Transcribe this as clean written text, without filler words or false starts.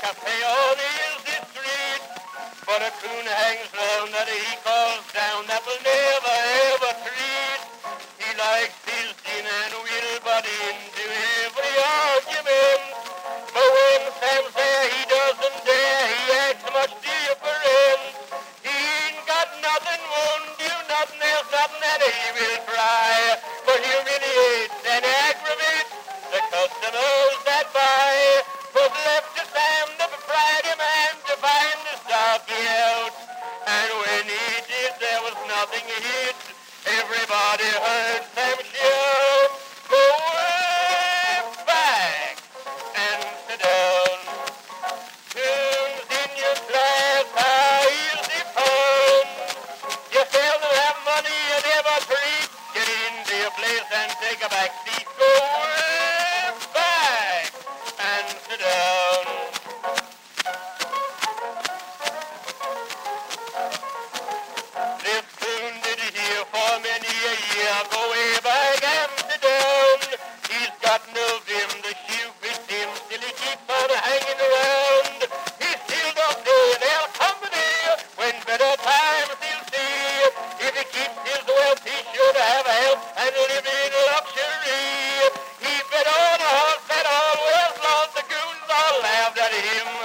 cafe on Easy Street. But a coon hangs round that he calls down that will never ever treat. He likes his gin and will butt into every argument. But when Sam's there, he doesn't dare. He acts much different. He ain't got nothing, won't do nothing, there's nothing that he will try. But he humiliates and aggravates the customers that buy. 'Twas left to Sam, the proprietor man, to find the stocky out. And when he did, there was nothing hid. Everybody heard Sam shout, "Go back and sit down. Tunes in your class are easy found. You seldom have money, you never treat. Get into your place and take a back seat. Go back and sit down." This tune did hear for many a year. Go way back and sit down. He's got no vim, the shoe fits him, still he keeps on hanging around. He's still don't say they'll company when better times he'll see. If he keeps his wealth, he should have health and live in luxury. He bet on a horse that always lost. The goons all laughed at him.